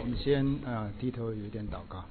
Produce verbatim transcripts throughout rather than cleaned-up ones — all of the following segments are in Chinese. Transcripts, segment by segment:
我们先啊、呃、低头有一点祷告。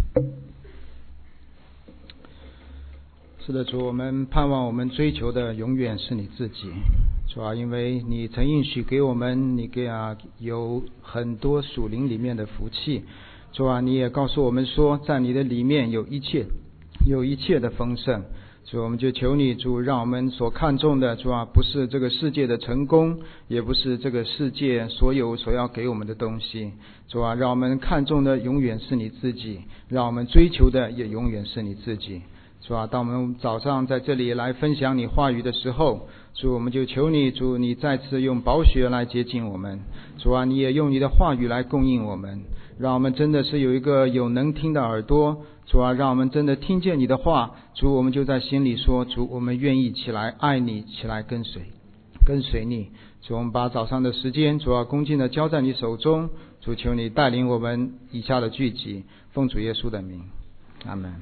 是的，主，我们盼望我们追求的永远是你自己，主啊，因为你曾应许给我们，你给啊有很多属灵里面的福气，主啊，你也告诉我们说，在你的里面有一切，有一切的丰盛。主，我们就求你，主，让我们所看重的，主啊，不是这个世界的成功，也不是这个世界所有所要给我们的东西，主啊，让我们看重的永远是你自己，让我们追求的也永远是你自己。主啊，当我们早上在这里来分享你话语的时候，主，我们就求你，主，你再次用宝血来洁净我们，主啊，你也用你的话语来供应我们，让我们真的是有一个有能听的耳朵，主啊，让我们真的听见你的话，主，我们就在心里说，主，我们愿意起来爱你，起来跟随跟随你。主，我们把早上的时间，主啊，恭敬的交在你手中，主，求你带领我们以下的聚集，奉主耶稣的名，阿们。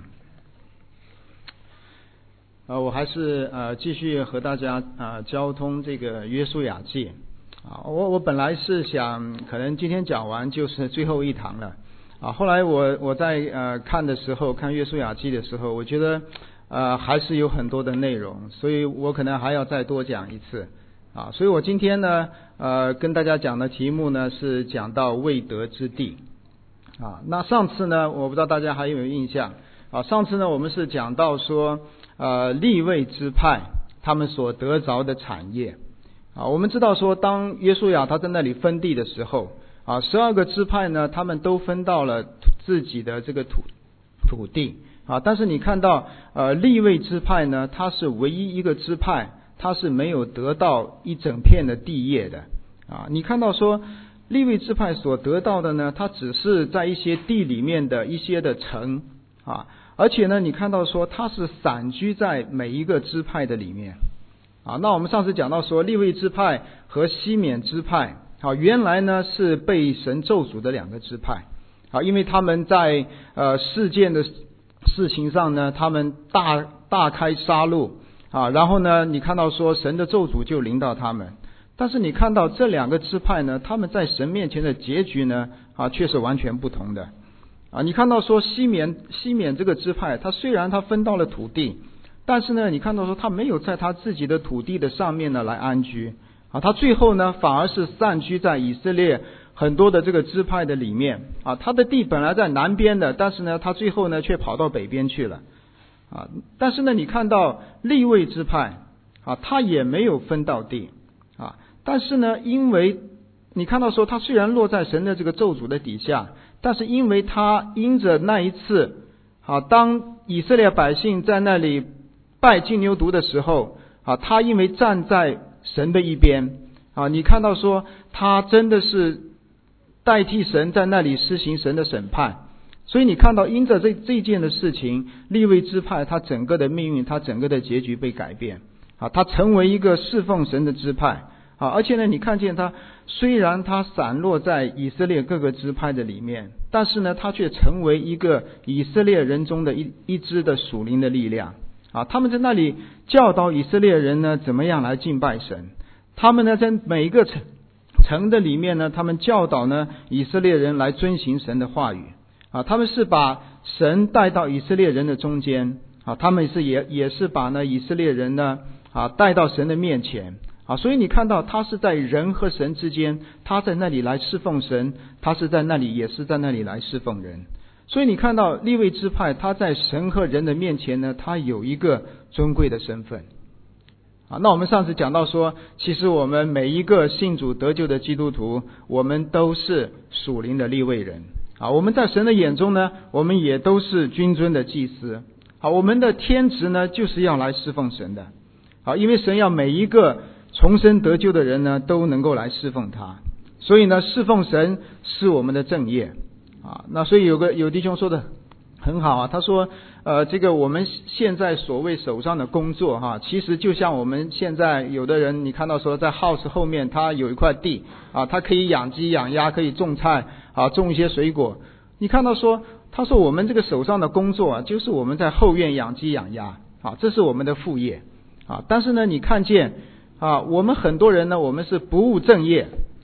呃，我还是呃继续和大家啊、呃、交通这个约书亚记啊，我我本来是想可能今天讲完就是最后一堂了啊，后来我我在呃看的时候，看约书亚记的时候，我觉得呃还是有很多的内容，所以我可能还要再多讲一次啊，所以我今天呢呃跟大家讲的题目呢是讲到未得之地啊，那上次呢我不知道大家还有没有印象啊，上次呢我们是讲到说呃，利未支派他们所得着的产业啊，我们知道说，当约书亚他在那里分地的时候啊，十二个支派呢，他们都分到了自己的这个土土地啊，但是你看到呃，利未支派呢，它是唯一一个支派，它是没有得到一整片的地业的啊。你看到说，利未支派所得到的呢，它只是在一些地里面的一些的城啊。而且呢，你看到说他是散居在每一个支派的里面啊。那我们上次讲到说，利未支派和西缅支派啊，原来呢是被神咒诅的两个支派啊，因为他们在呃事件的事情上呢，他们大大开杀戮啊，然后呢，你看到说神的咒诅就临到他们。但是你看到这两个支派呢，他们在神面前的结局呢啊，却是完全不同的。啊，你看到说西缅西缅这个支派，他虽然他分到了土地，但是呢，你看到说他没有在他自己的土地的上面呢来安居啊，他最后呢反而是散居在以色列很多的这个支派的里面啊，他的地本来在南边的，但是呢，他最后呢却跑到北边去了啊。但是呢，你看到利未支派啊，他也没有分到地啊，但是呢，因为你看到说他虽然落在神的这个咒诅的底下，但是因为他因着那一次啊，当以色列百姓在那里拜金牛犊的时候啊，他因为站在神的一边啊，你看到说他真的是代替神在那里施行神的审判，所以你看到因着这这件的事情，利未支派他整个的命运，他整个的结局被改变啊，他成为一个侍奉神的支派啊，而且呢，你看见他虽然他散落在以色列各个支派的里面，但是呢，他却成为一个以色列人中的一一支的属灵的力量啊。他们在那里教导以色列人呢，怎么样来敬拜神。他们呢，在每一个城城的里面呢，他们教导呢以色列人来遵行神的话语啊。他们是把神带到以色列人的中间啊，他们是也也是把呢以色列人呢啊带到神的面前。啊，所以你看到他是在人和神之间，他在那里来侍奉神，他是在那里也是在那里来侍奉人。所以你看到利未支派，他在神和人的面前呢，他有一个尊贵的身份。啊，那我们上次讲到说，其实我们每一个信主得救的基督徒，我们都是属灵的利未人。啊，我们在神的眼中呢，我们也都是君尊的祭司。啊，我们的天职呢，就是要来侍奉神的。啊，因为神要每一个重生得救的人呢，都能够来侍奉他，所以呢，侍奉神是我们的正业啊。那所以有个有弟兄说的很好啊，他说，呃，这个我们现在所谓手上的工作哈、啊，其实就像我们现在有的人，你看到说在 house 后面他有一块地啊，他可以养鸡养鸭，可以种菜啊，种一些水果。你看到说，他说我们这个手上的工作啊，就是我们在后院养鸡养鸭啊，这是我们的副业啊。但是呢，你看见啊，我们很多人呢，我们是不务正业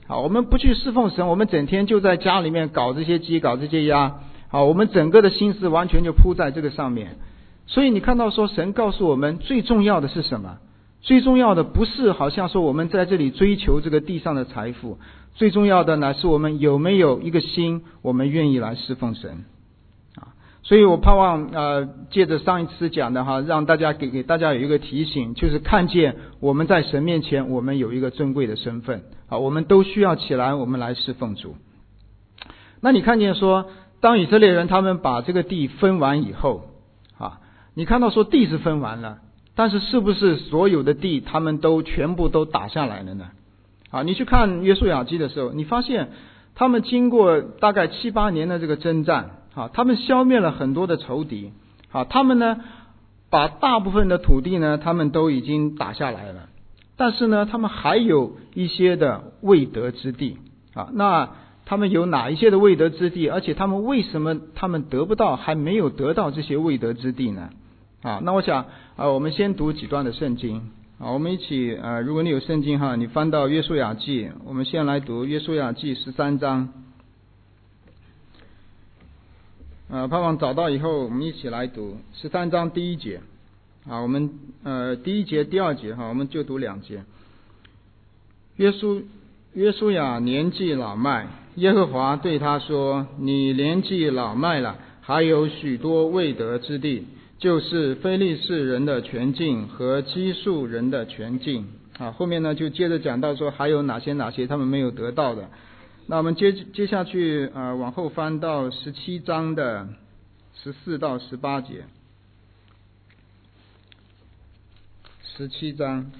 啊，我们不去侍奉神，我们整天就在家里面搞这些鸡，搞这些鸭，啊，我们整个的心思完全就扑在这个上面。所以你看到说，神告诉我们最重要的是什么？最重要的不是好像说我们在这里追求这个地上的财富，最重要的呢是我们有没有一个心，我们愿意来侍奉神啊。所以我盼望呃，借着上一次讲的哈，让大家给给大家有一个提醒，就是看见我们在神面前，我们有一个尊贵的身份啊，我们都需要起来，我们来侍奉主。那你看见说，当以色列人他们把这个地分完以后啊，你看到说地是分完了，但是是不是所有的地他们都全部都打下来了呢？啊，你去看约书亚记的时候，你发现他们经过大概七八年的这个征战，啊，他们消灭了很多的仇敌，啊，他们呢把大部分的土地呢，他们都已经打下来了，但是呢，他们还有一些的未得之地，啊，那他们有哪一些的未得之地？而且他们为什么他们得不到，还没有得到这些未得之地呢？啊，那我想啊，我们先读几段的圣经啊，我们一起啊，如果你有圣经哈，你翻到约书亚记，我们先来读约书亚记十三章。呃，盼望找到以后，我们一起来读十三章第一节。啊，我们呃第一节、第二节哈，我们就读两节。约书约书亚年纪老迈，耶和华对他说：“你年纪老迈了，还有许多未得之地。”就是非利士人的全境和基述人的全境啊，后面呢就接着讲到说还有哪些哪些他们没有得到的。那我们接接下去啊、呃，往后翻到十七章的十四到十八节。十七章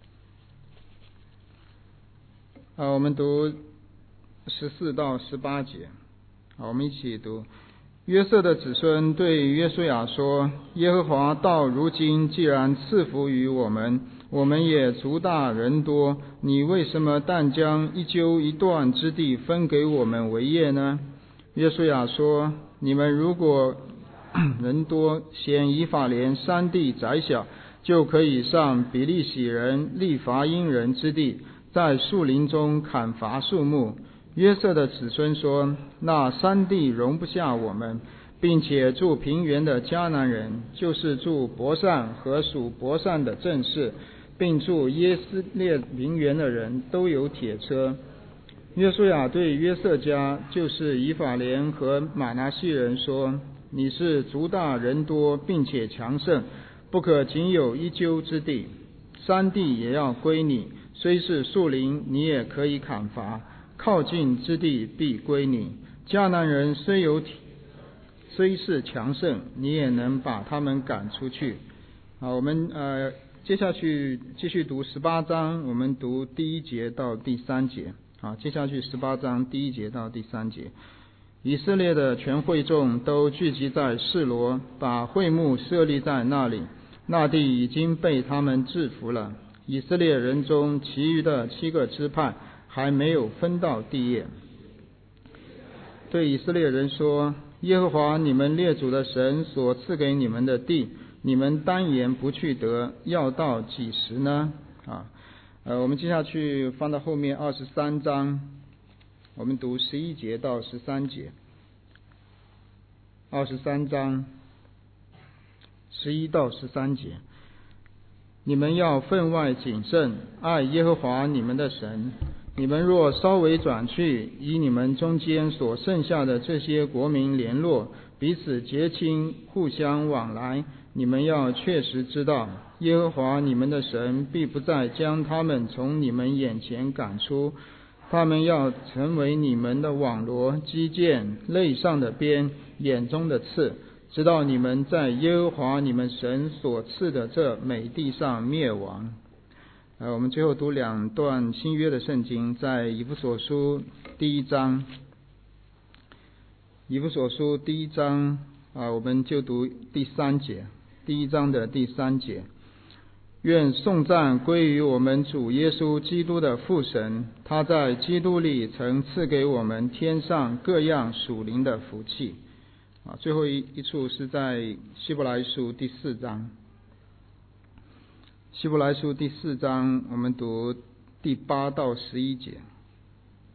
啊，我们读十四到十八节，好，我们一起读。约瑟的子孙对约书亚说：“耶和华到如今既然赐福于我们，我们也族大人多，你为什么但将一揪一段之地分给我们为业呢？”约书亚说：“你们如果人多，嫌以法莲山地窄小，就可以上比利洗人利乏因人之地，在树林中砍伐树木。”约瑟的子孙说：“那山地容不下我们，并且住平原的迦南人，就是住伯善和属伯善的正士，并住耶斯列平原的人，都有铁车。”约书亚对约瑟家，就是以法莲和玛拿西人说：“你是族大人多，并且强盛，不可仅有一揪之地，山地也要归你，虽是树林，你也可以砍伐。靠近之地必归你。迦南人虽有虽是强盛，你也能把他们赶出去。”好，我们呃接下去继续读十八章，我们读第一节到第三节。好，接下去十八章第一节到第三节。以色列的全会众都聚集在示罗，把会幕设立在那里。那地已经被他们制服了。以色列人中其余的七个支派还没有分到地业。对以色列人说：“耶和华你们列祖的神所赐给你们的地，你们单言不去得，要到几时呢？”啊，呃，我们接下去翻到后面二十三章，我们读十一节到十三节。二十三章十一到十三节。你们要分外谨慎，爱耶和华你们的神。你们若稍微转去，以你们中间所剩下的这些国民联络，彼此结亲，互相往来，你们要确实知道，耶和华你们的神必不再将他们从你们眼前赶出，他们要成为你们的网罗、基建、肋上的鞭、眼中的刺，直到你们在耶和华你们神所赐的这美地上灭亡。呃，我们最后读两段新约的圣经，在以弗所书第一章，以弗所书第一章啊，我们就读第三节，第一章的第三节。愿颂赞归于我们主耶稣基督的父神，他在基督里曾赐给我们天上各样属灵的福气。啊，最后一一处是在希伯来书第四章。希伯来书第四章，我们读第八到十一节。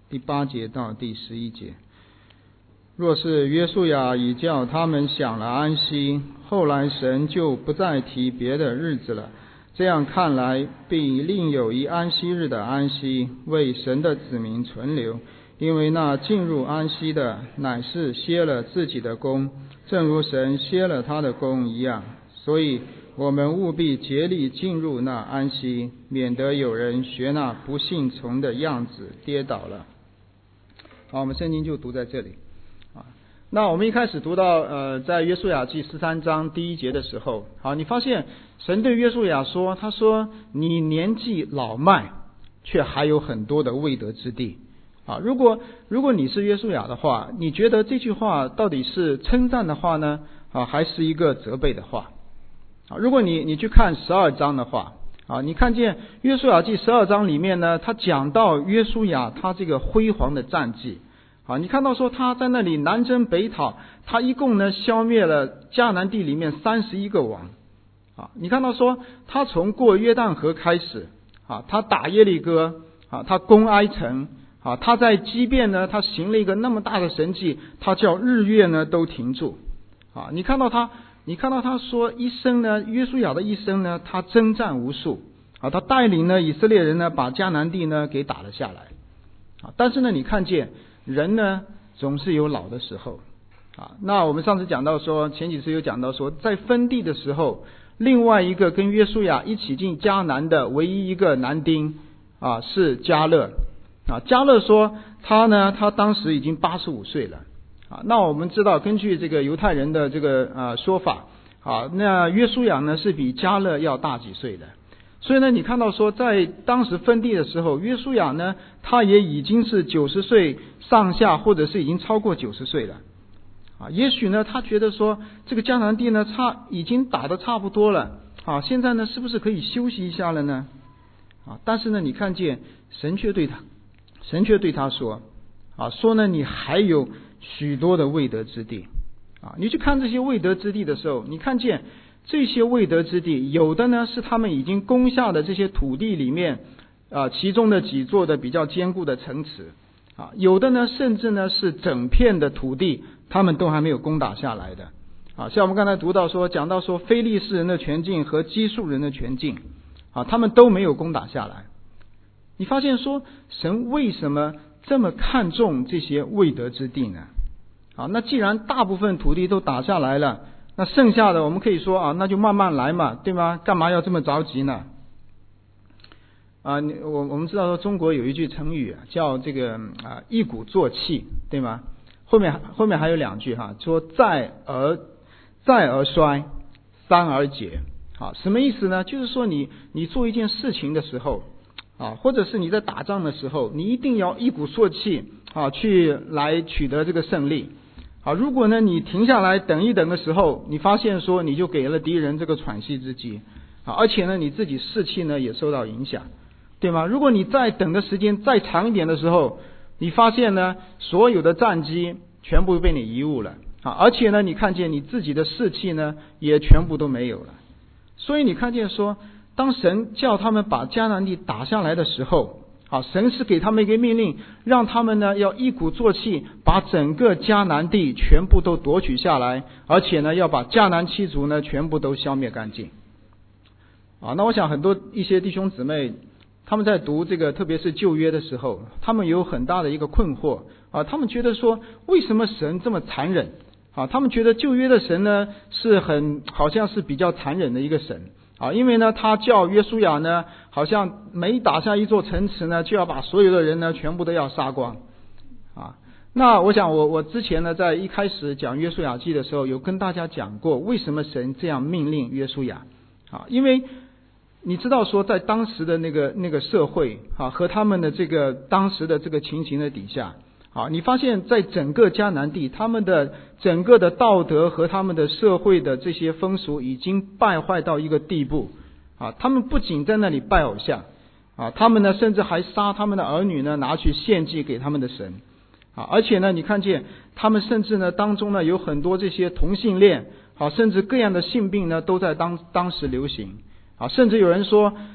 第八节到第十一节。若是约书亚已叫他们享了安息，后来神就不再提别的日子了，这样看来，必另有一安息日的安息，为神的子民存留。因为那进入安息的，乃是歇了自己的工，正如神歇了他的工一样。所以我们务必竭力进入那安息，免得有人学那不信从的样子跌倒了。好，我们圣经就读在这里。啊，那我们一开始读到呃，在约书亚记十三章第一节的时候，好，你发现神对约书亚说，他说你年纪老迈，却还有很多的未得之地。啊，如果如果你是约书亚的话，你觉得这句话到底是称赞的话呢，啊，还是一个责备的话？啊，如果你你去看十二章的话，啊，你看见约书亚记十二章里面呢，他讲到约书亚他这个辉煌的战绩。啊，你看到说他在那里南征北讨，他一共呢消灭了迦南地里面三十一个王。啊，你看到说他从过约旦河开始，啊，他打耶利哥，啊，他攻埃城。啊，他在基遍呢，他行了一个那么大的神迹，他叫日月呢都停住。啊，你看到他，你看到他说一生呢，约书亚的一生呢，他征战无数。啊，他带领呢以色列人呢把迦南地呢给打了下来。啊，但是呢，你看见人呢总是有老的时候。啊，那我们上次讲到说，前几次有讲到说，在分地的时候，另外一个跟约书亚一起进迦南的唯一一个男丁啊是迦勒。啊，迦勒说他呢，他当时已经八十五岁了。啊，那我们知道，根据这个犹太人的这个呃说法，啊，那约书亚呢是比迦勒要大几岁的。所以呢，你看到说，在当时分地的时候，约书亚呢，他也已经是九十岁上下，或者是已经超过九十岁了。啊，也许呢，他觉得说这个迦南地呢，差已经打得差不多了。啊，现在呢，是不是可以休息一下了呢？啊，但是呢，你看见神却对他。神却对他说，啊，说呢，你还有许多的未得之地。啊，你去看这些未得之地的时候，你看见这些未得之地，有的呢是他们已经攻下的这些土地里面，啊，其中的几座的比较坚固的城池。啊，有的呢甚至呢是整片的土地，他们都还没有攻打下来的。啊，像我们刚才读到说，讲到说非利士人的全境和基述人的全境，啊，他们都没有攻打下来。你发现说神为什么这么看重这些未得之地呢？啊，那既然大部分土地都打下来了，那剩下的我们可以说啊，那就慢慢来嘛，对吗？干嘛要这么着急呢？啊，我我们知道说中国有一句成语叫这个啊一鼓作气，对吗？后面后面还有两句哈，说再而再而衰，三而竭。好，什么意思呢？就是说你你做一件事情的时候。啊，或者是你在打仗的时候，你一定要一鼓作气啊，去来取得这个胜利。啊，如果呢你停下来等一等的时候，你发现说你就给了敌人这个喘息之机啊，而且呢你自己士气呢也受到影响，对吗？如果你再等的时间再长一点的时候，你发现呢所有的战机全部被你遗误了啊，而且呢你看见你自己的士气呢也全部都没有了。所以你看见说，当神叫他们把迦南地打下来的时候，啊，神是给他们一个命令，让他们呢要一鼓作气，把整个迦南地全部都夺取下来，而且呢要把迦南七族呢全部都消灭干净。啊，那我想很多一些弟兄姊妹，他们在读这个特别是旧约的时候，他们有很大的一个困惑啊，他们觉得说为什么神这么残忍啊？他们觉得旧约的神呢是很好像是比较残忍的一个神。啊，因为呢，他叫约书亚呢，好像每打下一座城池呢，就要把所有的人呢，全部都要杀光。啊，那我想我我之前呢，在一开始讲约书亚记的时候，有跟大家讲过，为什么神这样命令约书亚？啊，因为你知道说，在当时的那个那个社会啊，和他们的这个当时的这个情形的底下。啊，你发现在整个迦南地，他们的整个的道德和他们的社会的这些风俗已经败坏到一个地步啊！他们不仅在那里拜偶像啊，他们呢甚至还杀他们的儿女呢，拿去献祭给他们的神啊！而且呢，你看见他们甚至呢当中呢有很多这些同性恋啊，甚至各样的性病呢都在当当时流行啊！甚至有人说，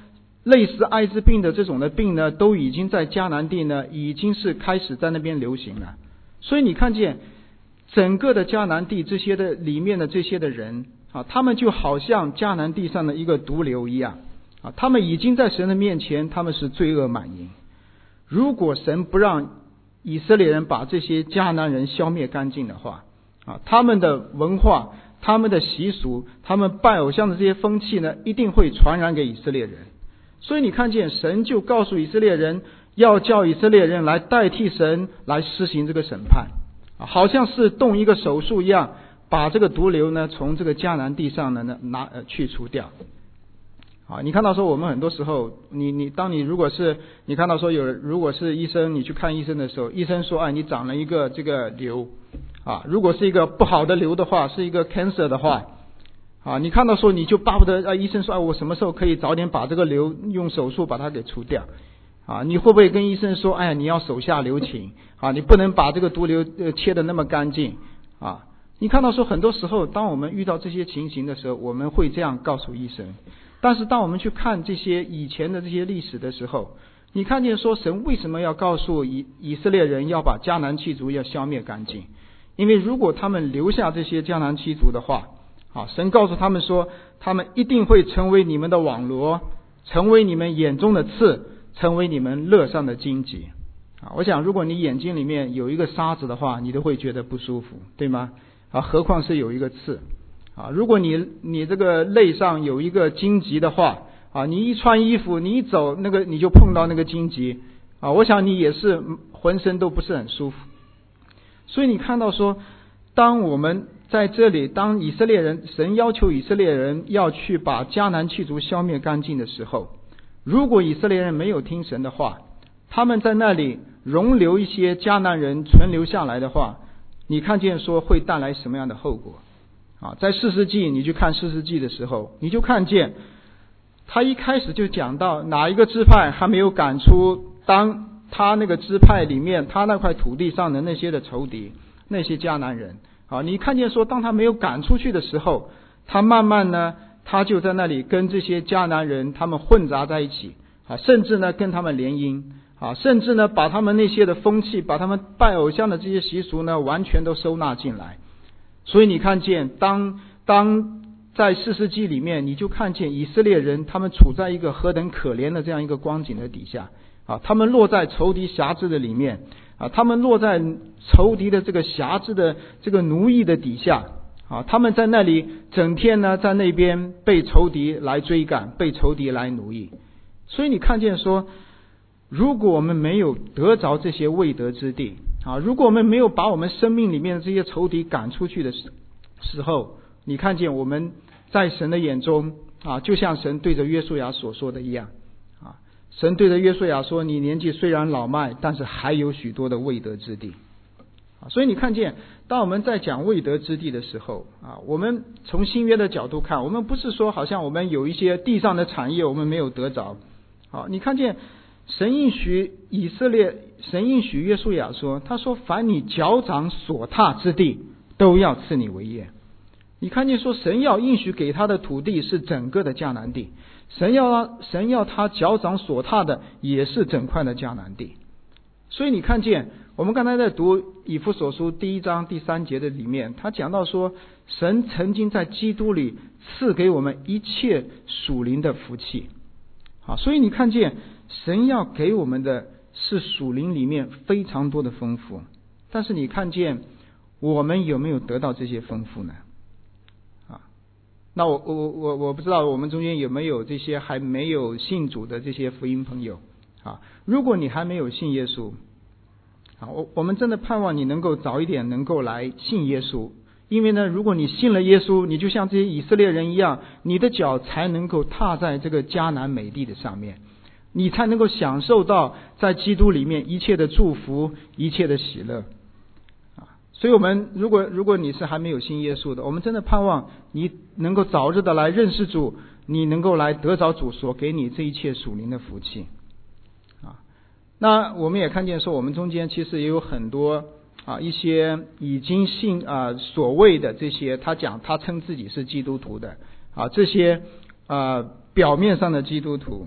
类似艾滋病的这种的病呢，都已经在迦南地呢，已经是开始在那边流行了。所以你看见整个的迦南地这些的里面的这些的人啊，他们就好像迦南地上的一个毒瘤一样啊，他们已经在神的面前，他们是罪恶满盈。如果神不让以色列人把这些迦南人消灭干净的话啊，他们的文化、他们的习俗、他们拜偶像的这些风气呢，一定会传染给以色列人。所以你看见神就告诉以色列人，要叫以色列人来代替神来施行这个审判啊，好像是动一个手术一样，把这个毒瘤呢从这个迦南地上呢拿呃去除掉。啊，你看到说我们很多时候，你你当你如果是你看到说有如果是医生，你去看医生的时候，医生说哎你长了一个这个瘤啊，如果是一个不好的瘤的话，是一个 cancer 的话啊，你看到说你就巴不得啊，医生说哎我什么时候可以早点把这个瘤用手术把它给除掉啊？你会不会跟医生说哎你要手下留情啊，你不能把这个毒瘤呃切得那么干净啊？你看到说很多时候当我们遇到这些情形的时候，我们会这样告诉医生。但是当我们去看这些以前的这些历史的时候，你看见说神为什么要告诉以以色列人要把迦南七族要消灭干净？因为如果他们留下这些迦南七族的话啊，神告诉他们说他们一定会成为你们的网罗，成为你们眼中的刺，成为你们肋上的荆棘啊！我想如果你眼睛里面有一个沙子的话，你都会觉得不舒服，对吗？啊，何况是有一个刺啊！如果你你这个肋上有一个荆棘的话啊，你一穿衣服，你一走那个你就碰到那个荆棘啊，我想你也是浑身都不是很舒服。所以你看到说，当我们在这里，当以色列人神要求以色列人要去把迦南七族消灭干净的时候，如果以色列人没有听神的话，他们在那里容留一些迦南人存留下来的话，你看见说会带来什么样的后果啊？在士师记，你去看士师记的时候，你就看见他一开始就讲到哪一个支派还没有赶出当他那个支派里面他那块土地上的那些的仇敌，那些迦南人啊，你看见说当他没有赶出去的时候，他慢慢呢他就在那里跟这些迦南人他们混杂在一起啊，甚至呢跟他们联姻啊，甚至呢把他们那些的风气，把他们拜偶像的这些习俗呢完全都收纳进来。所以你看见当当在士师记里面，你就看见以色列人他们处在一个何等可怜的这样一个光景的底下啊，他们落在仇敌辖制的里面啊，他们落在仇敌的这个辖制的这个奴役的底下啊，他们在那里整天呢在那边被仇敌来追赶，被仇敌来奴役。所以你看见说，如果我们没有得着这些未得之地啊，如果我们没有把我们生命里面的这些仇敌赶出去的时候，你看见我们在神的眼中啊，就像神对着约书亚所说的一样啊，神对着约书亚说，你年纪虽然老迈，但是还有许多的未得之地啊。所以你看见当我们在讲未得之地的时候啊，我们从新约的角度看，我们不是说好像我们有一些地上的产业我们没有得着啊。你看见神应许以色列，神应许约书亚说，他说凡你脚掌所踏之地都要赐你为业。你看见说神要应许给他的土地是整个的迦南地，神要他神要他脚掌所踏的也是整块的迦南地。所以你看见我们刚才在读以弗所书第一章第三节的里面，他讲到说神曾经在基督里赐给我们一切属灵的福气啊，所以你看见神要给我们的是属灵里面非常多的丰富，但是你看见我们有没有得到这些丰富呢？啊，那我我我我不知道我们中间有没有这些还没有信主的这些福音朋友啊？如果你还没有信耶稣啊，我我们真的盼望你能够早一点能够来信耶稣，因为呢，如果你信了耶稣，你就像这些以色列人一样，你的脚才能够踏在这个迦南美地的上面，你才能够享受到在基督里面一切的祝福，一切的喜乐啊！所以我们如果如果你是还没有信耶稣的，我们真的盼望你能够早日的来认识主，你能够来得着主所给你这一切属灵的福气啊！那我们也看见说，我们中间其实也有很多啊一些已经信啊所谓的这些，他讲他称自己是基督徒的啊，这些啊表面上的基督徒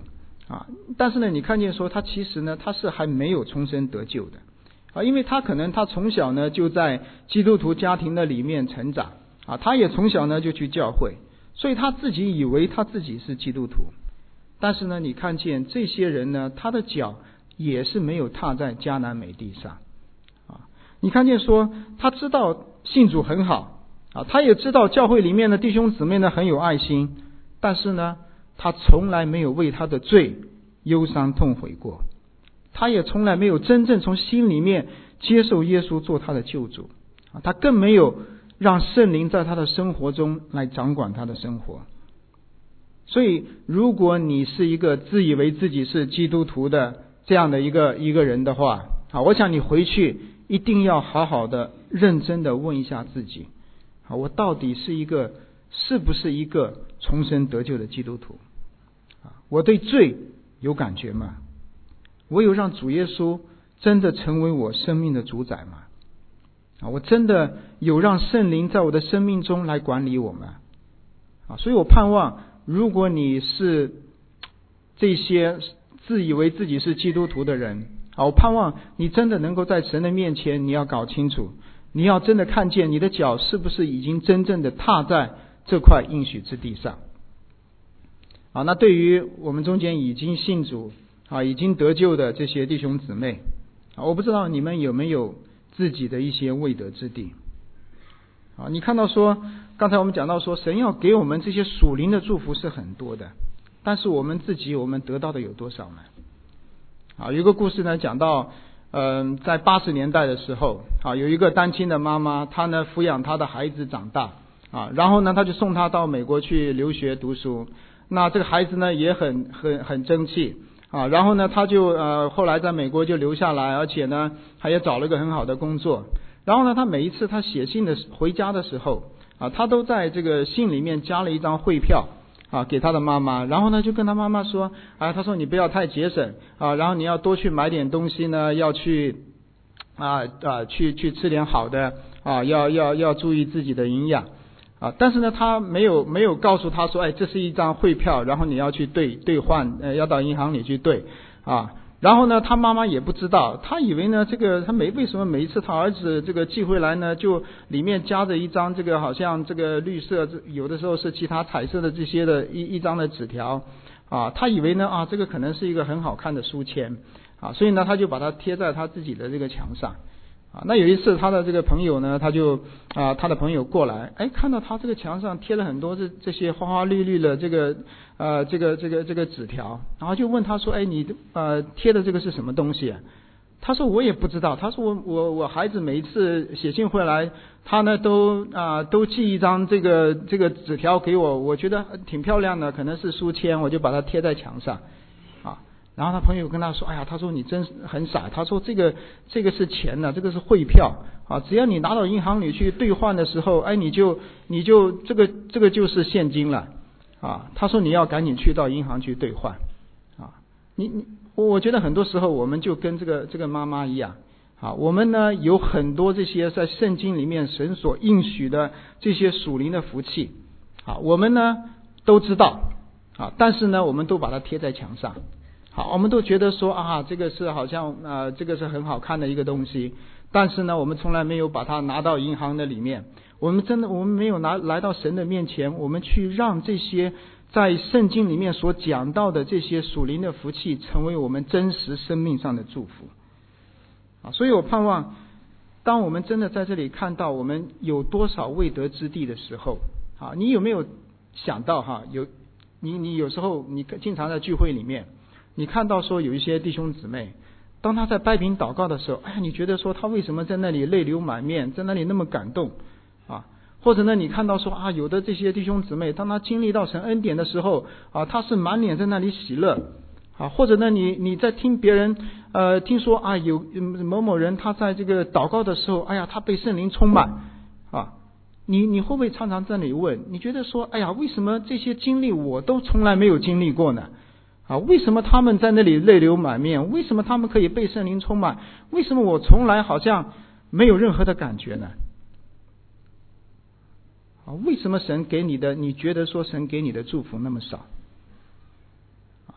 啊，但是呢，你看见说他其实呢，他是还没有重生得救的啊，因为他可能他从小呢就在基督徒家庭的里面成长啊，他也从小呢就去教会，所以他自己以为他自己是基督徒。但是呢，你看见这些人呢，他的脚也是没有踏在迦南美地上啊。你看见说他知道信主很好啊，他也知道教会里面的弟兄姊妹呢很有爱心，但是呢，他从来没有为他的罪忧伤痛悔过，他也从来没有真正从心里面接受耶稣做他的救主啊，他更没有让圣灵在他的生活中来掌管他的生活。所以如果你是一个自以为自己是基督徒的这样的一个一个人的话啊，我想你回去一定要好好的认真的问一下自己啊，我到底是一个是不是一个重生得救的基督徒啊？我对罪有感觉吗？我有让主耶稣真的成为我生命的主宰吗？啊，我真的有让圣灵在我的生命中来管理我吗？啊，所以我盼望如果你是这些自以为自己是基督徒的人啊，我盼望你真的能够在神的面前，你要搞清楚，你要真的看见你的脚是不是已经真正的踏在这块应许之地上啊。那对于我们中间已经信主啊，已经得救的这些弟兄姊妹啊，我不知道你们有没有自己的一些未得之地啊。你看到说刚才我们讲到说神要给我们这些属灵的祝福是很多的，但是我们自己我们得到的有多少呢？啊，有一个故事呢讲到嗯、呃，在八十年代的时候啊，有一个单亲的妈妈，她呢抚养她的孩子长大啊，然后呢她就送他到美国去留学读书。那这个孩子呢也很很很争气啊，然后呢他就呃后来在美国就留下来，而且呢他也找了一个很好的工作。然后呢他每一次他写信的回家的时候啊，他都在这个信里面加了一张汇票啊给他的妈妈，然后呢就跟他妈妈说啊，他说你不要太节省啊，然后你要多去买点东西呢，要去啊啊去去吃点好的啊，要要要注意自己的营养啊。但是呢他没有没有告诉他说，哎，这是一张汇票，然后你要去兑兑换，呃要到银行里去兑啊。然后呢他妈妈也不知道，他以为呢这个他没为什么每一次他儿子这个寄回来呢，就里面夹着一张这个好像这个绿色，有的时候是其他彩色的这些的一一张的纸条啊，他以为呢啊这个可能是一个很好看的书签啊，所以呢他就把它贴在他自己的这个墙上啊。那有一次他的这个朋友呢，他就啊他的朋友过来，哎，看到他这个墙上贴了很多这这些花花绿绿的这个呃这个这个这个纸条，然后就问他说，哎，你呃贴的这个是什么东西啊？他说我也不知道，他说我我我孩子每一次写信回来，他呢都啊、呃、都寄一张这个这个纸条给我，我觉得挺漂亮的，可能是书签，我就把它贴在墙上啊。然后他朋友跟他说，哎呀，他说你真很傻，他说这个这个是钱呢，这个是汇票啊，只要你拿到银行里去兑换的时候，哎，你就你就这个这个就是现金了啊。他说你要赶紧去到银行去兑换啊。你你我觉得很多时候我们就跟这个这个妈妈一样啊，我们呢有很多这些在圣经里面神所应许的这些属灵的福气啊，我们呢都知道啊，但是呢我们都把它贴在墙上。好，我们都觉得说啊，这个是好像呃，这个是很好看的一个东西，但是呢，我们从来没有把它拿到银行的里面。我们真的，我们没有拿来到神的面前，我们去让这些在圣经里面所讲到的这些属灵的福气，成为我们真实生命上的祝福。啊，所以我盼望，当我们真的在这里看到我们有多少未得之地的时候，啊，你有没有想到哈？有你你有时候你经常在聚会里面。你看到说有一些弟兄姊妹，当他在掰饼祷告的时候，哎呀，你觉得说他为什么在那里泪流满面，在那里那么感动啊？或者呢，你看到说啊，有的这些弟兄姊妹，当他经历到神恩典的时候啊，他是满脸在那里喜乐啊。或者呢，你你在听别人呃听说啊，有某某人他在这个祷告的时候，哎呀，他被圣灵充满啊。你你会不会常常在那里问，你觉得说，哎呀，为什么这些经历我都从来没有经历过呢？啊，为什么他们在那里泪流满面？为什么他们可以被圣灵充满？为什么我从来好像没有任何的感觉呢？啊，为什么神给你的，你觉得说神给你的祝福那么少？啊，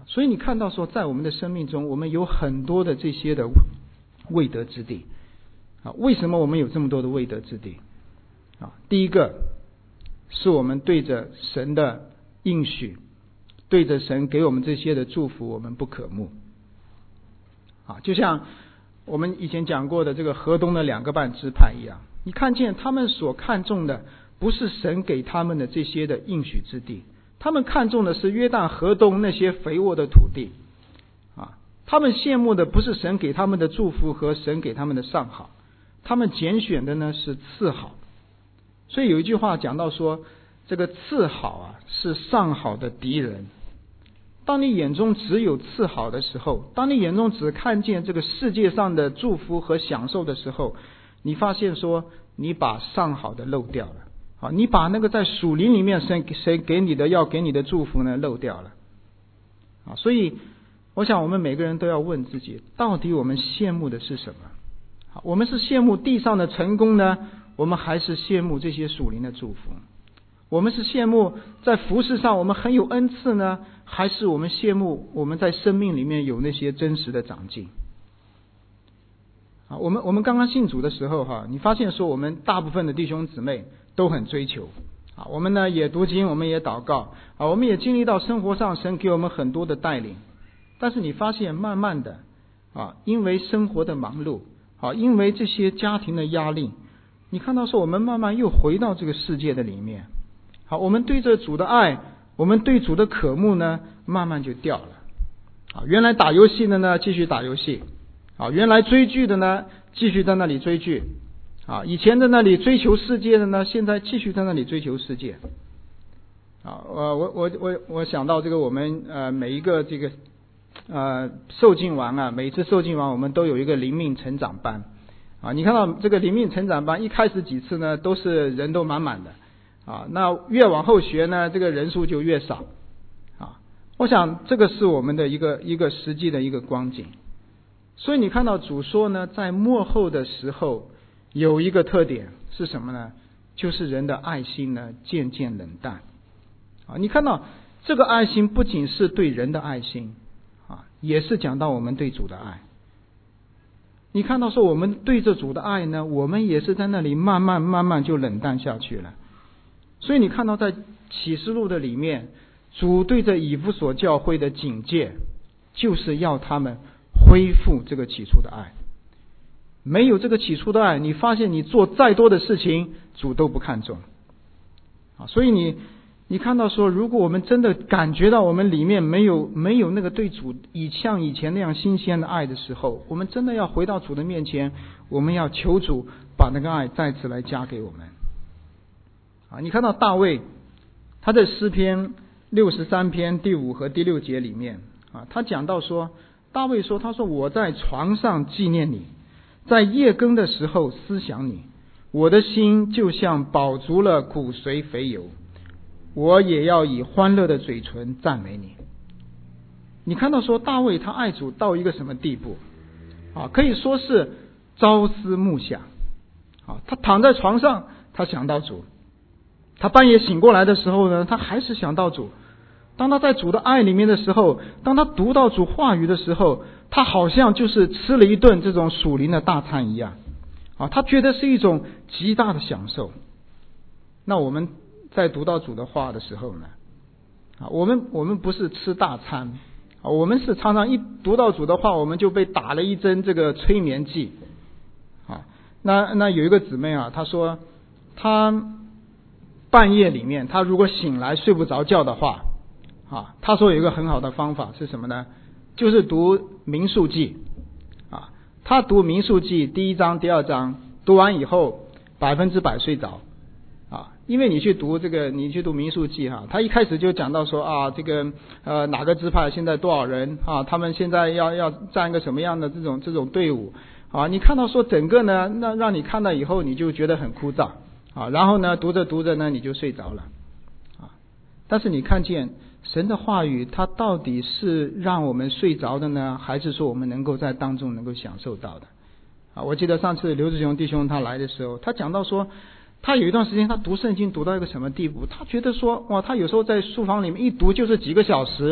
所以你看到说，在我们的生命中，我们有很多的这些的未得之地啊。为什么我们有这么多的未得之地啊？第一个是我们对着神的应许，对着神给我们这些的祝福，我们不可慕啊。就像我们以前讲过的这个河东的两个半支派一样，你看见他们所看重的不是神给他们的这些的应许之地，他们看重的是约旦河东那些肥沃的土地啊。他们羡慕的不是神给他们的祝福和神给他们的上好，他们拣选的呢是次好。所以有一句话讲到说，这个次好啊是上好的敌人。当你眼中只有次好的时候，当你眼中只看见这个世界上的祝福和享受的时候，你发现说你把上好的漏掉了啊，你把那个在属灵里面神谁给你的要给你的祝福呢漏掉了啊。所以我想我们每个人都要问自己，到底我们羡慕的是什么？好，我们是羡慕地上的成功呢，我们还是羡慕这些属灵的祝福？我们是羡慕在服事上我们很有恩赐呢，还是我们羡慕我们在生命里面有那些真实的长进啊？我们我们刚刚信主的时候哈，你发现说我们大部分的弟兄姊妹都很追求啊，我们呢也读经，我们也祷告啊，我们也经历到生活上神给我们很多的带领。但是你发现慢慢的啊，因为生活的忙碌啊，因为这些家庭的压力，你看到说我们慢慢又回到这个世界的里面。好，我们对着主的爱，我们对主的渴慕呢，慢慢就掉了啊。原来打游戏的呢，继续打游戏啊；原来追剧的呢，继续在那里追剧啊；以前在那里追求世界的呢，现在继续在那里追求世界啊。呃，我我我我想到这个，我们呃每一个这个呃受浸完啊，每次受浸完我们都有一个灵命成长班啊。你看到这个灵命成长班一开始几次呢，都是人都满满的。啊，那越往后学呢，这个人数就越少啊。我想这个是我们的一个一个实际的一个光景。所以你看到主说呢，在末后的时候有一个特点是什么呢？就是人的爱心呢渐渐冷淡啊。你看到这个爱心不仅是对人的爱心啊，也是讲到我们对主的爱。你看到说我们对着主的爱呢，我们也是在那里慢慢慢慢就冷淡下去了。所以你看到在启示录的里面，主对着以弗所教会的警戒，就是要他们恢复这个起初的爱。没有这个起初的爱，你发现你做再多的事情，主都不看重啊。所以你你看到说，如果我们真的感觉到我们里面没有没有那个对主以像以前那样新鲜的爱的时候，我们真的要回到主的面前，我们要求主把那个爱再次来加给我们。啊，你看到大卫，他在诗篇六十三篇第五和第六节里面啊，他讲到说，大卫说，他说我在床上纪念你，在夜更的时候思想你，我的心就像饱足了骨髓肥油，我也要以欢乐的嘴唇赞美你。你看到说大卫他爱主到一个什么地步啊？可以说是朝思暮想啊，他躺在床上，他想到主。他半夜醒过来的时候呢，他还是想到主。当他在主的爱里面的时候，当他读到主话语的时候，他好像就是吃了一顿这种属灵的大餐一样啊，他觉得是一种极大的享受。那我们在读到主的话的时候呢，啊，我们我们不是吃大餐啊，我们是常常一读到主的话，我们就被打了一针这个催眠剂啊。那那有一个姊妹啊，她说她半夜里面，他如果醒来睡不着觉的话啊，他说有一个很好的方法是什么呢？就是读民数记啊。他读民数记第一章第二章，读完以后百分之百睡着啊。因为你去读这个，你去读民数记哈，他一开始就讲到说啊，这个呃哪个支派现在多少人啊，他们现在要要站一个什么样的这种这种队伍啊。你看到说整个呢，那让你看到以后你就觉得很枯燥啊，然后呢，读着读着呢，你就睡着了啊。但是你看见神的话语，它到底是让我们睡着的呢，还是说我们能够在当中能够享受到的啊？我记得上次刘志雄弟兄他来的时候，他讲到说，他有一段时间他读圣经读到一个什么地步，他觉得说哇，他有时候在书房里面一读就是几个小时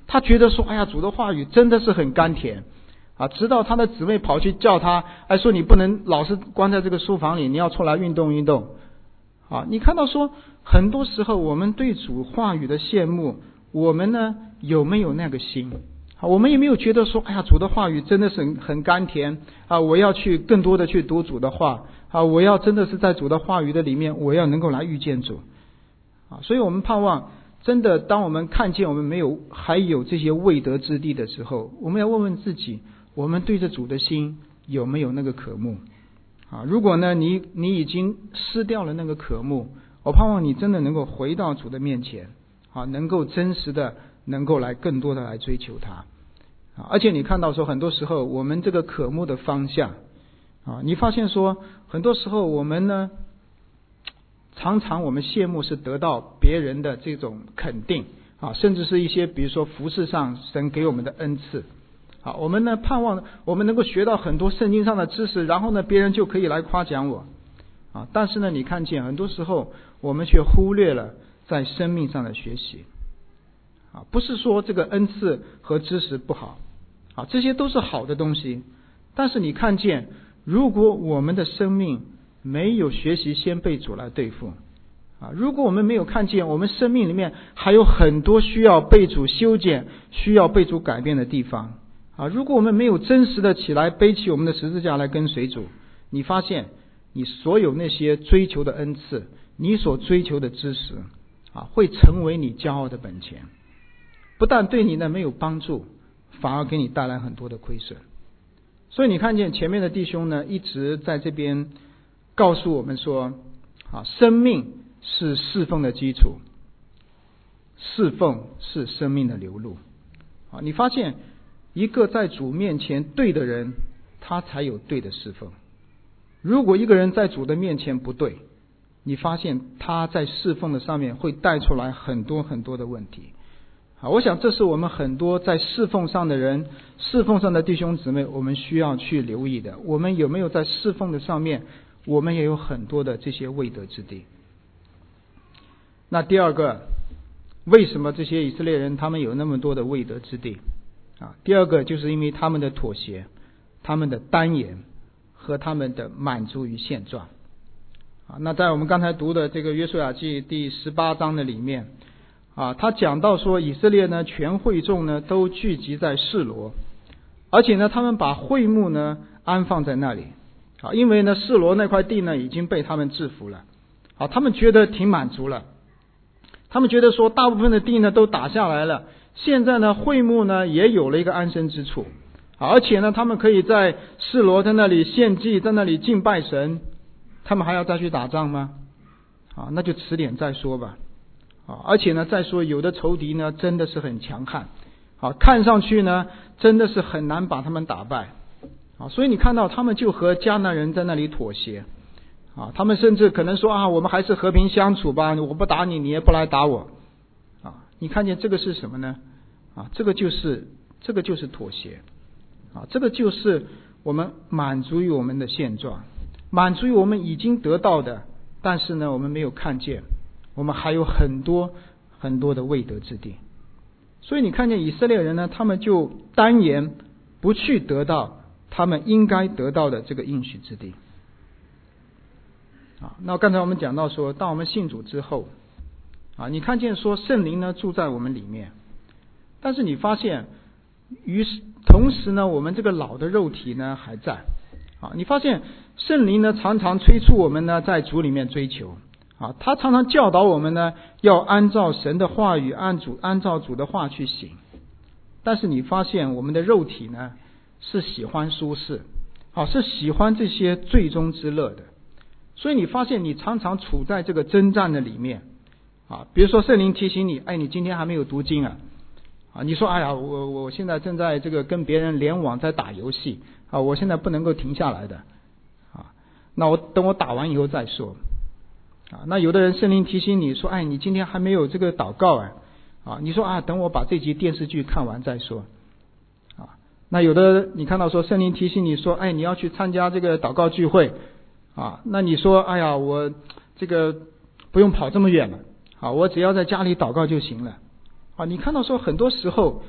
他觉得说，哎呀，主的话语真的是很甘甜啊！直到他的姊妹跑去叫他，哎，说你不能老是关在这个书房里，你要出来运动运动啊！你看到说，很多时候我们对主话语的羡慕，我们呢有没有那个心？啊，我们也没有觉得说，哎呀，主的话语真的是很很甘甜啊！我要去更多的去读主的话啊！我要真的是在主的话语的里面，我要能够来遇见主啊！所以我们盼望。真的，当我们看见我们没有还有这些未得之地的时候，我们要问问自己，我们对着主的心有没有那个渴慕啊？如果呢，你你已经失掉了那个渴慕，我盼望你真的能够回到主的面前啊，能够真实的能够来更多的来追求他啊！而且你看到说，很多时候我们这个渴慕的方向啊，你发现说，很多时候我们呢。常常我们羡慕是得到别人的这种肯定啊，甚至是一些比如说服事上神给我们的恩赐啊，我们呢盼望我们能够学到很多圣经上的知识，然后呢别人就可以来夸奖我啊。但是呢，你看见很多时候我们却忽略了在生命上的学习啊，不是说这个恩赐和知识不好啊，这些都是好的东西。但是你看见，如果我们的生命没有学习先被主来对付啊！如果我们没有看见我们生命里面还有很多需要被主修剪、需要被主改变的地方啊！如果我们没有真实的起来背起我们的十字架来跟随主，你发现你所有那些追求的恩赐，你所追求的知识啊，会成为你骄傲的本钱，不但对你呢没有帮助，反而给你带来很多的亏损。所以你看见前面的弟兄呢，一直在这边告诉我们说啊，生命是侍奉的基础，侍奉是生命的流露啊。你发现一个在主面前对的人，他才有对的侍奉。如果一个人在主的面前不对，你发现他在侍奉的上面会带出来很多很多的问题啊。我想这是我们很多在侍奉上的人，侍奉上的弟兄姊妹，我们需要去留意的。我们有没有在侍奉的上面，我们也有很多的这些未得之地。那第二个，为什么这些以色列人他们有那么多的未得之地啊？第二个就是因为他们的妥协，他们的单言和他们的满足于现状啊。那在我们刚才读的这个约书亚记第十八章的里面啊，他讲到说，以色列呢全会众呢都聚集在示罗，而且呢他们把会幕呢安放在那里啊，因为呢示罗那块地呢已经被他们制服了啊，他们觉得挺满足了，他们觉得说大部分的地呢都打下来了，现在呢会幕呢也有了一个安身之处啊，而且呢他们可以在示罗在那里献祭，在那里敬拜神，他们还要再去打仗吗？啊，那就迟点再说吧啊，而且呢再说有的仇敌呢真的是很强悍啊，看上去呢真的是很难把他们打败啊，所以你看到他们就和迦南人在那里妥协啊，他们甚至可能说啊，我们还是和平相处吧，我不打你，你也不来打我啊。你看见这个是什么呢？啊，这个就是这个就是妥协啊，这个就是我们满足于我们的现状，满足于我们已经得到的，但是呢我们没有看见，我们还有很多很多的未得之地。所以你看见以色列人呢，他们就单言不去得到他们应该得到的这个应许之地啊。那刚才我们讲到说，当我们信主之后啊，你看见说圣灵呢住在我们里面，但是你发现于是同时呢我们这个老的肉体呢还在啊。你发现圣灵呢常常催促我们呢在主里面追求啊，他常常教导我们呢要按照神的话语，按主按照主的话去行。但是你发现我们的肉体呢是喜欢舒适啊，是喜欢这些最终之乐的。所以你发现你常常处在这个征战的里面啊。比如说圣灵提醒你，哎，你今天还没有读经啊啊，你说哎呀，我我现在正在这个跟别人联网在打游戏啊，我现在不能够停下来的啊，那我等我打完以后再说啊。那有的人圣灵提醒你说，哎，你今天还没有这个祷告啊啊，你说啊，等我把这集电视剧看完再说啊。那有的你看到说圣灵提醒你说，哎，你要去参加这个祷告聚会啊，那你说哎呀，我这个不用跑这么远了啊，我只要在家里祷告就行了啊。你看到说很多时候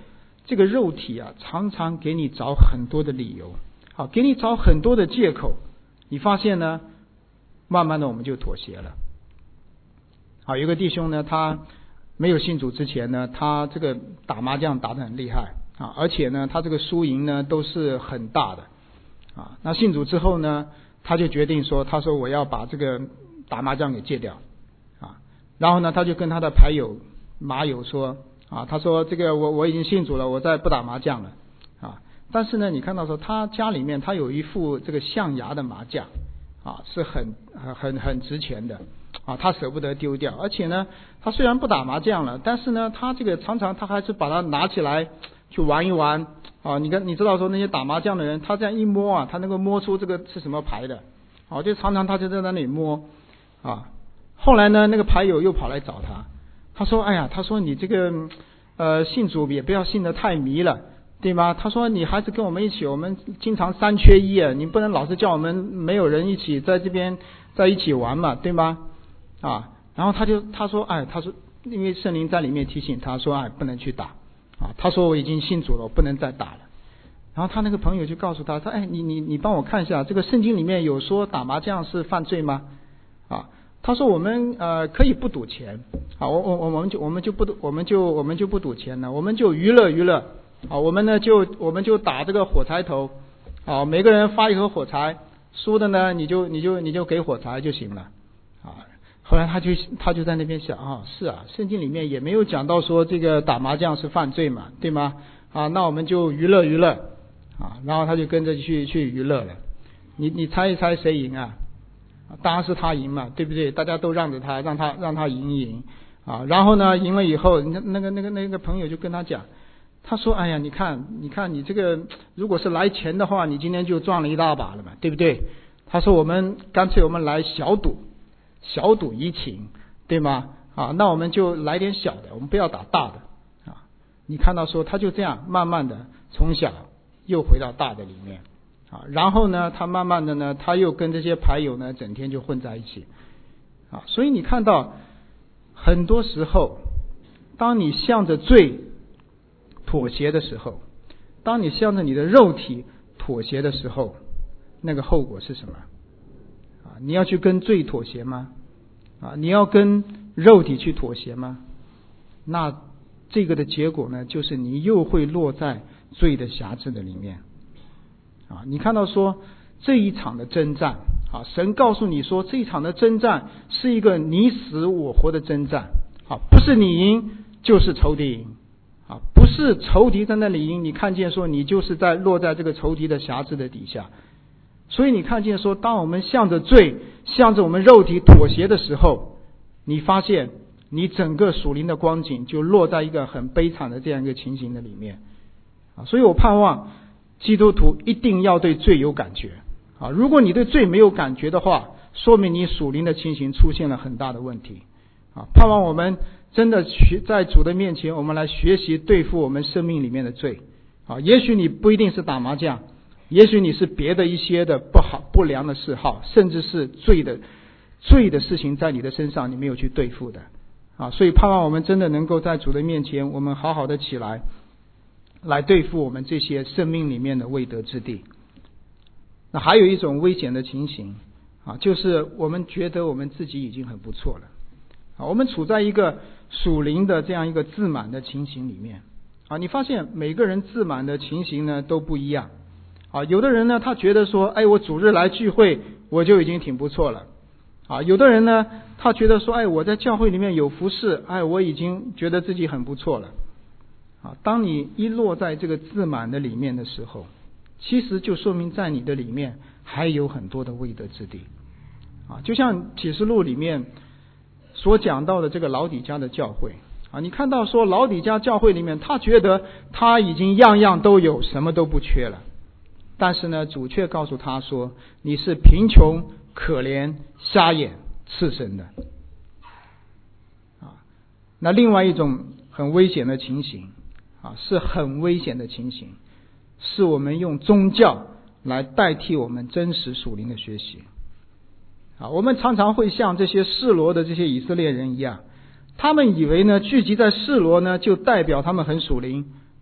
这个肉体啊，常常给你找很多的理由，好，给你找很多的借口。你发现呢，慢慢的我们就妥协了。好，有个弟兄呢，他没有信主之前呢，他这个打麻将打得很厉害啊，而且呢，他这个输赢呢都是很大的啊。那信主之后呢，他就决定说，他说我要把这个打麻将给戒掉啊。然后呢，他就跟他的牌友麻友说啊，他说这个我我已经信主了，我再不打麻将了啊。但是呢，你看到说他家里面他有一副这个象牙的麻将啊，是很很很很值钱的啊，他舍不得丢掉。而且呢，他虽然不打麻将了，但是呢，他这个常常他还是把它拿起来去玩一玩啊。你看，你知道说那些打麻将的人，他这样一摸啊，他能够摸出这个是什么牌的，啊，就常常他就在那里摸啊。后来呢，那个牌友又跑来找他，他说：“哎呀，他说你这个呃信主也不要信得太迷了，对吗？他说你还是跟我们一起，我们经常三缺一啊，你不能老是叫我们没有人一起在这边在一起玩嘛，对吗？啊，然后他就他说，哎，他说因为圣灵在里面提醒他说，哎，不能去打啊。他说我已经信主了，我不能再打了。然后他那个朋友就告诉他，他哎，你你你帮我看一下，这个圣经里面有说打麻将是犯罪吗？啊。”他说我们呃可以不赌钱啊，我我我们就我们就不我们就我们就不赌钱了，我们就娱乐娱乐啊，我们呢就我们就打这个火柴头啊，每个人发一盒火柴，输的呢你就你就你就给火柴就行了啊。后来他就他就在那边想啊，是啊，圣经里面也没有讲到说这个打麻将是犯罪嘛，对吗？啊，那我们就娱乐娱乐啊，然后他就跟着去去娱乐了。你你猜一猜谁赢啊？当然是他赢嘛，对不对？大家都让着他，让他让他赢一赢啊。然后呢，赢了以后，那那个那个那个朋友就跟他讲，他说：“哎呀，你看，你看你这个，如果是来钱的话，你今天就赚了一大把了嘛，对不对？”他说：“我们干脆我们来小赌，小赌怡情，对吗？啊，那我们就来点小的，我们不要打大的啊。”你看到说，他就这样慢慢的从小又回到大的里面。啊，然后呢，他慢慢的呢，他又跟这些牌友呢，整天就混在一起，啊，所以你看到很多时候，当你向着罪妥协的时候，当你向着你的肉体妥协的时候，那个后果是什么？啊，你要去跟罪妥协吗？啊，你要跟肉体去妥协吗？那这个的结果呢，就是你又会落在罪的辖制的里面。啊，你看到说这一场的征战啊，神告诉你说这一场的征战是一个你死我活的征战啊，不是你赢就是仇敌赢啊，不是仇敌在那里赢，你看见说你就是在落在这个仇敌的辖制的底下。所以你看见说，当我们向着罪向着我们肉体妥协的时候，你发现你整个属灵的光景就落在一个很悲惨的这样一个情形的里面啊。所以我盼望基督徒一定要对罪有感觉啊！如果你对罪没有感觉的话，说明你属灵的情形出现了很大的问题啊！盼望我们真的学在主的面前，我们来学习对付我们生命里面的罪啊！也许你不一定是打麻将，也许你是别的一些的不好不良的嗜好，甚至是罪的罪的事情在你的身上你没有去对付的啊！所以盼望我们真的能够在主的面前，我们好好的起来。来对付我们这些生命里面的未得之地。那还有一种危险的情形啊，就是我们觉得我们自己已经很不错了啊，我们处在一个属灵的这样一个自满的情形里面啊。你发现每个人自满的情形呢都不一样啊。有的人呢，他觉得说，哎，我主日来聚会我就已经挺不错了啊。有的人呢，他觉得说，哎，我在教会里面有服侍，哎，我已经觉得自己很不错了。啊，当你一落在这个自满的里面的时候，其实就说明在你的里面还有很多的未得之地啊。就像启示录里面所讲到的这个老底嘉的教会啊，你看到说老底嘉教会里面，他觉得他已经样样都有，什么都不缺了，但是呢，主却告诉他说，你是贫穷、可怜、瞎眼、赤身的啊。那另外一种很危险的情形啊，是很危险的情形，是我们用宗教来代替我们真实属灵的学习啊。我们常常会像这些示罗的这些以色列人一样，他们以为呢聚集在示罗呢就代表他们很属灵，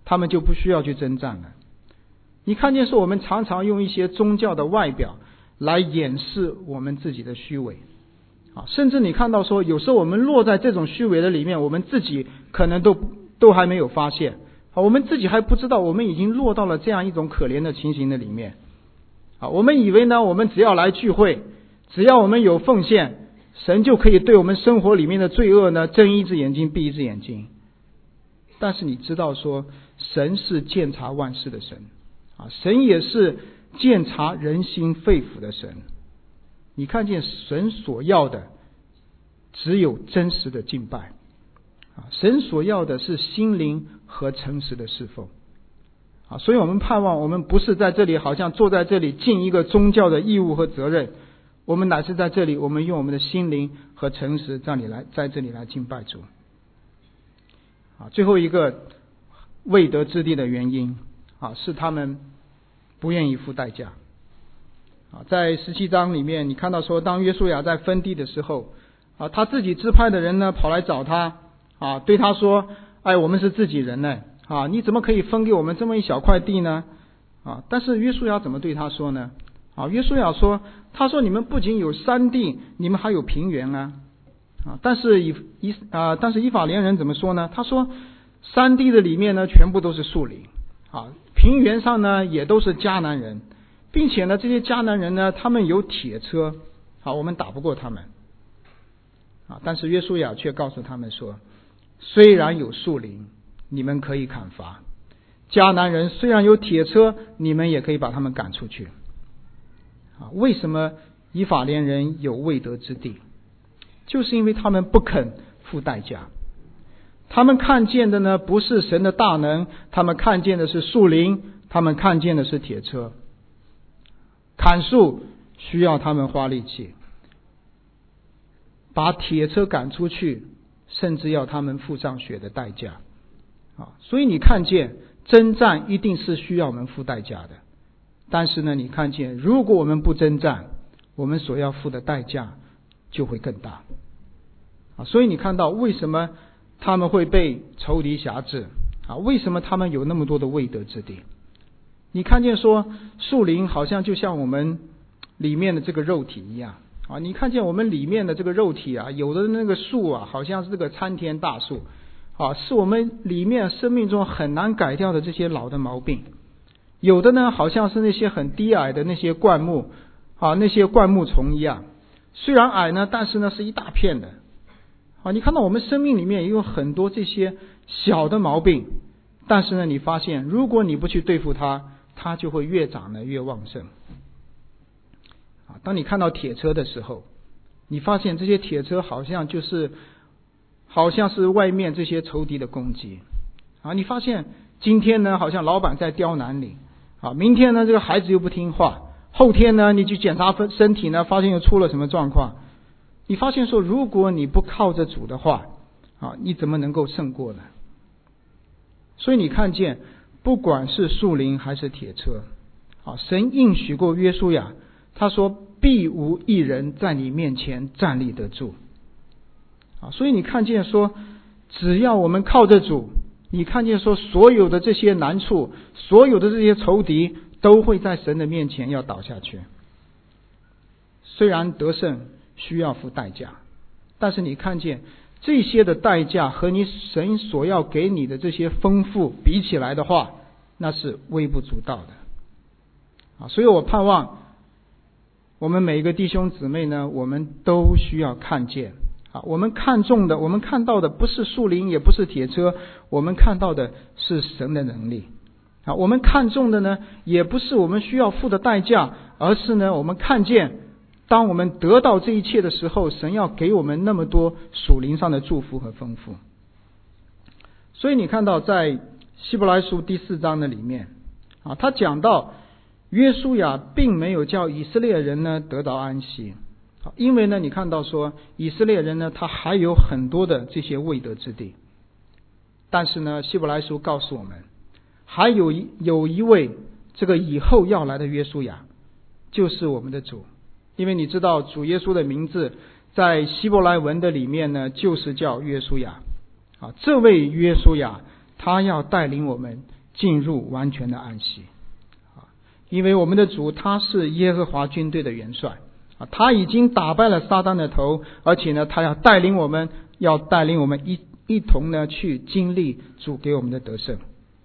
他们就不需要去征战了。你看见说我们常常用一些宗教的外表来掩饰我们自己的虚伪啊，甚至你看到说有时候我们落在这种虚伪的里面，我们自己可能都都还没有发现啊，我们自己还不知道我们已经落到了这样一种可怜的情形的里面啊。我们以为呢，我们只要来聚会，只要我们有奉献，神就可以对我们生活里面的罪恶呢睁一只眼睛闭一只眼睛。但是你知道说神是鉴察万事的神啊，神也是鉴察人心肺腑的神。你看见神所要的只有真实的敬拜啊，神所要的是心灵和诚实的侍奉啊，所以我们盼望我们不是在这里好像坐在这里尽一个宗教的义务和责任，我们乃是在这里我们用我们的心灵和诚实在你来在这里来敬拜主啊。最后一个未得之地的原因啊，是他们不愿意付代价啊。在十七章里面你看到说，当约书亚在分地的时候啊，他自己支派的人呢跑来找他啊，对他说，哎，我们是自己人呢啊，你怎么可以分给我们这么一小块地呢啊？但是约书亚怎么对他说呢啊？约书亚说，他说你们不仅有山地，你们还有平原啊啊！但是以以啊，但是以法莲人怎么说呢？他说山地的里面呢全部都是树林啊，平原上呢也都是迦南人，并且呢这些迦南人呢他们有铁车啊，我们打不过他们啊。但是约书亚却告诉他们说，虽然有树林，你们可以砍伐；迦南人虽然有铁车，你们也可以把他们赶出去啊。为什么以法莲人有未得之地？就是因为他们不肯付代价。他们看见的呢不是神的大能，他们看见的是树林，他们看见的是铁车。砍树需要他们花力气，把铁车赶出去甚至要他们付上血的代价啊。所以你看见征战一定是需要我们付代价的，但是呢你看见如果我们不征战，我们所要付的代价就会更大啊。所以你看到为什么他们会被仇敌辖制啊？为什么他们有那么多的未得之地？你看见说树林好像就像我们里面的这个肉体一样啊，你看见我们里面的这个肉体啊，有的那个树啊好像是这个参天大树啊，是我们里面生命中很难改掉的这些老的毛病。有的呢好像是那些很低矮的那些灌木啊，那些灌木丛一样，虽然矮呢，但是呢是一大片的啊。你看到我们生命里面也有很多这些小的毛病，但是呢你发现如果你不去对付它，它就会越长得越旺盛啊。当你看到铁车的时候，你发现这些铁车好像就是好像是外面这些仇敌的攻击啊。你发现今天呢好像老板在刁难你啊，明天呢这个孩子又不听话，后天呢你去检查身体呢，发现又出了什么状况。你发现说如果你不靠着主的话啊，你怎么能够胜过呢？所以你看见不管是树林还是铁车啊，神应许过约书亚，他说必无一人在你面前站立得住啊。所以你看见说只要我们靠着主，你看见说所有的这些难处，所有的这些仇敌都会在神的面前要倒下去。虽然得胜需要付代价，但是你看见这些的代价和你神所要给你的这些丰富比起来的话，那是微不足道的啊。所以我盼望我们每一个弟兄姊妹呢，我们都需要看见啊，我们看重的，我们看到的不是树林，也不是铁车，我们看到的是神的能力啊。我们看重的呢，也不是我们需要付的代价，而是呢，我们看见当我们得到这一切的时候，神要给我们那么多属灵上的祝福和丰富。所以你看到在希伯来书第四章的里面啊，他讲到约书亚并没有叫以色列人呢得到安息，因为呢你看到说以色列人呢他还有很多的这些未得之地，但是呢希伯来书告诉我们还有一有一位这个以后要来的约书亚，就是我们的主。因为你知道主耶稣的名字在希伯来文的里面呢就是叫约书亚啊，这位约书亚他要带领我们进入完全的安息啊！因为我们的主他是耶和华军队的元帅啊，他已经打败了撒旦的头，而且呢，他要带领我们，要带领我们一一同呢去经历主给我们的得胜。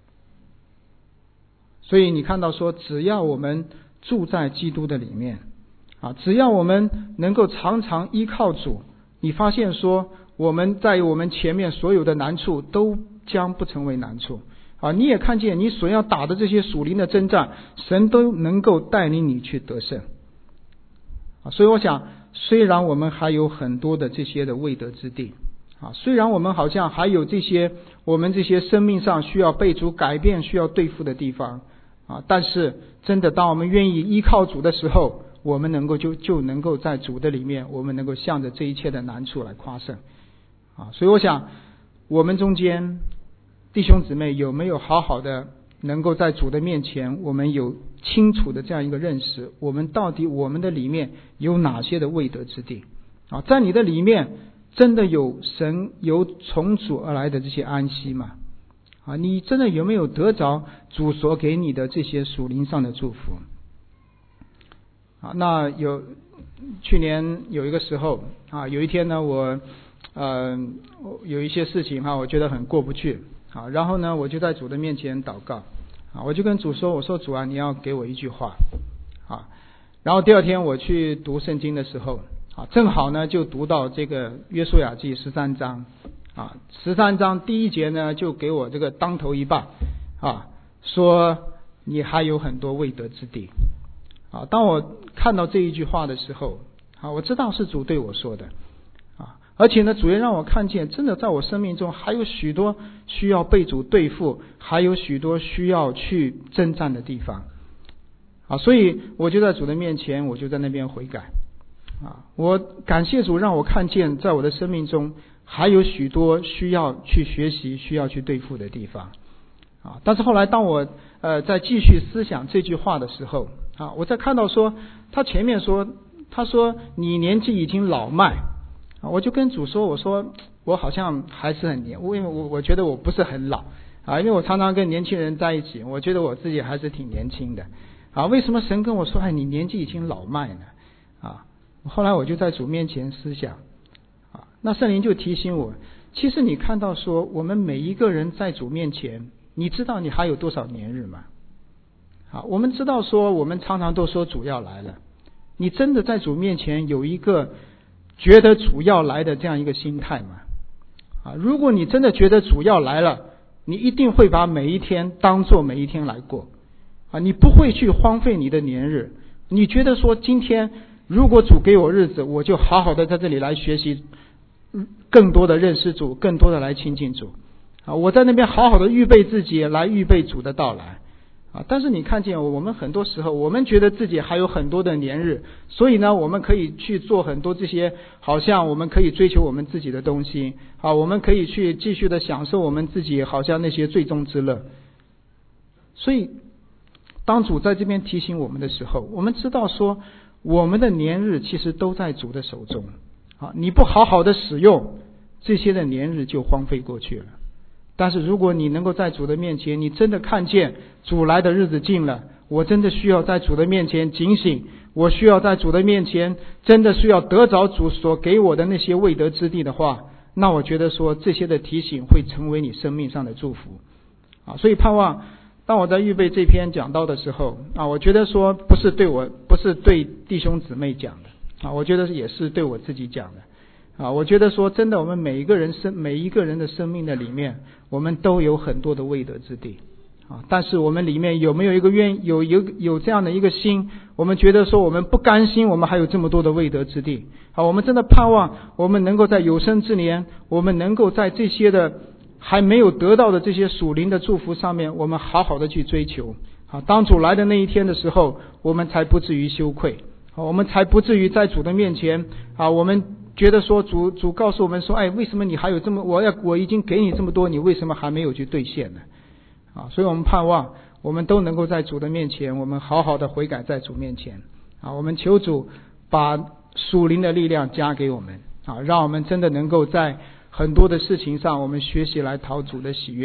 所以你看到说，只要我们住在基督的里面啊，只要我们能够常常依靠主，你发现说，我们在我们前面所有的难处都将不成为难处啊！你也看见你所要打的这些属灵的征战，神都能够带领你去得胜啊！所以我想，虽然我们还有很多的这些的未得之地啊，虽然我们好像还有这些我们这些生命上需要被主改变、需要对付的地方啊，但是真的，当我们愿意依靠主的时候，我们能够就就能够在主的里面，我们能够向着这一切的难处来夸胜啊！所以我想，我们中间弟兄姊妹有没有好好的能够在主的面前，我们有清楚的这样一个认识，我们到底我们的里面有哪些的未得之地啊？在你的里面真的有神有从主而来的这些安息吗？啊，你真的有没有得着主所给你的这些属灵上的祝福啊？那有去年有一个时候啊，有一天呢，我呃有一些事情哈、啊，我觉得很过不去啊，然后呢，我就在主的面前祷告啊，我就跟主说，我说主啊，你要给我一句话啊。然后第二天我去读圣经的时候啊，正好呢就读到这个约书亚记十三章啊，十三章第一节呢就给我这个当头一棒啊，说你还有很多未得之地啊。当我看到这一句话的时候啊，我知道是主对我说的啊，而且呢，主也让我看见，真的在我生命中还有许多需要被主对付，还有许多需要去征战的地方啊，所以我就在主的面前，我就在那边悔改啊，我感谢主让我看见，在我的生命中还有许多需要去学习、需要去对付的地方啊。但是后来，当我呃在继续思想这句话的时候啊，我在看到说，他前面说，他说你年纪已经老迈啊，我就跟主说，我说我好像还是很年，因为我我觉得我不是很老啊，因为我常常跟年轻人在一起，我觉得我自己还是挺年轻的啊。为什么神跟我说，哎，你年纪已经老迈呢？啊，后来我就在主面前思想啊，那圣灵就提醒我，其实你看到说，我们每一个人在主面前，你知道你还有多少年日吗？啊，我们知道说，我们常常都说主要来了，你真的在主面前有一个觉得主要来的这样一个心态吗？啊，如果你真的觉得主要来了，你一定会把每一天当作每一天来过啊，你不会去荒废你的年日。你觉得说，今天如果主给我日子，我就好好的在这里来学习，更多的认识主，更多的来亲近主啊，我在那边好好的预备自己，来预备主的到来啊。但是你看见我们很多时候，我们觉得自己还有很多的年日，所以呢，我们可以去做很多这些，好像我们可以追求我们自己的东西啊，我们可以去继续的享受我们自己好像那些最终之乐。所以当主在这边提醒我们的时候，我们知道说，我们的年日其实都在主的手中啊，你不好好的使用，这些的年日就荒废过去了。但是如果你能够在主的面前，你真的看见主来的日子近了，我真的需要在主的面前警醒，我需要在主的面前真的需要得着主所给我的那些未得之地的话，那我觉得说这些的提醒会成为你生命上的祝福啊。所以盼望当我在预备这篇讲道的时候啊，我觉得说不是对我不是对弟兄姊妹讲的啊，我觉得也是对我自己讲的啊。我觉得说真的，我们每一个人生每一个人的生命的里面，我们都有很多的未得之地啊。但是我们里面有没有一个愿有有有这样的一个心，我们觉得说我们不甘心，我们还有这么多的未得之地啊。我们真的盼望我们能够在有生之年，我们能够在这些的还没有得到的这些属灵的祝福上面，我们好好的去追求啊。当主来的那一天的时候，我们才不至于羞愧啊，我们才不至于在主的面前啊，我们觉得说主主告诉我们说，哎，为什么你还有这么我要我已经给你这么多，你为什么还没有去兑现呢？啊，所以我们盼望我们都能够在主的面前，我们好好的悔改在主面前啊，我们求主把属灵的力量加给我们啊，让我们真的能够在很多的事情上，我们学习来讨主的喜悦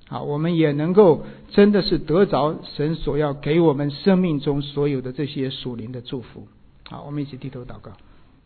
啊，我们也能够真的是得着神所要给我们生命中所有的这些属灵的祝福。好，我们一起低头祷告。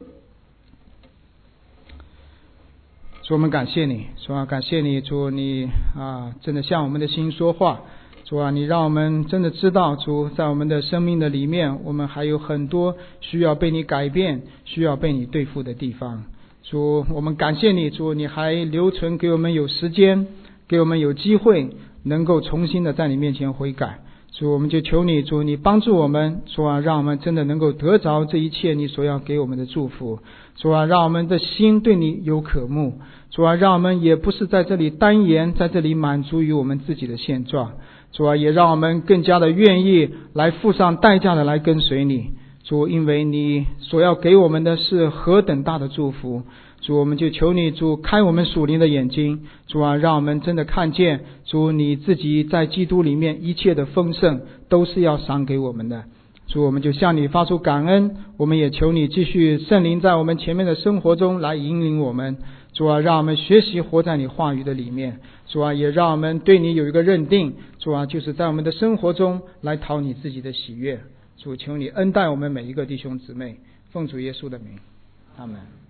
主，我们感谢你，主啊，感谢你，主，你啊，真的向我们的心说话。主啊，你让我们真的知道，主，在我们的生命的里面，我们还有很多需要被你改变、需要被你对付的地方。主，我们感谢你，主，你还留存给我们有时间，给我们有机会，能够重新的在你面前悔改。主，我们就求你，主，你帮助我们，主啊，让我们真的能够得着这一切你所要给我们的祝福。主啊，让我们的心对你有渴慕。主啊，让我们也不是在这里单言，在这里满足于我们自己的现状。主啊，也让我们更加的愿意来付上代价的来跟随你。主，因为你所要给我们的是何等大的祝福。主，我们就求你，主，开我们属灵的眼睛。主啊，让我们真的看见，主，你自己在基督里面一切的丰盛都是要赏给我们的。主，我们就向你发出感恩。我们也求你继续圣灵在我们前面的生活中来引领我们。主啊，让我们学习活在你话语的里面。主啊，也让我们对你有一个认定。主啊，就是在我们的生活中来讨你自己的喜悦。主，求你恩待我们每一个弟兄姊妹，奉主耶稣的名，阿们。